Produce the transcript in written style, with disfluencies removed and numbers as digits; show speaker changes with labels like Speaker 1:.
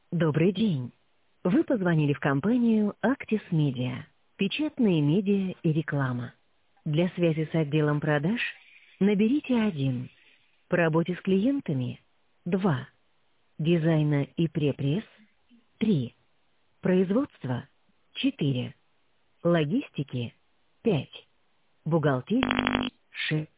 Speaker 1: Добрый день. Вы позвонили в компанию Actis Media. Печатные медиа и реклама. Для связи с отделом продаж наберите 1. По работе с клиентами 2. Дизайна и пресс 3. Производство 4. Логистики 5. Бухгалтерия 6.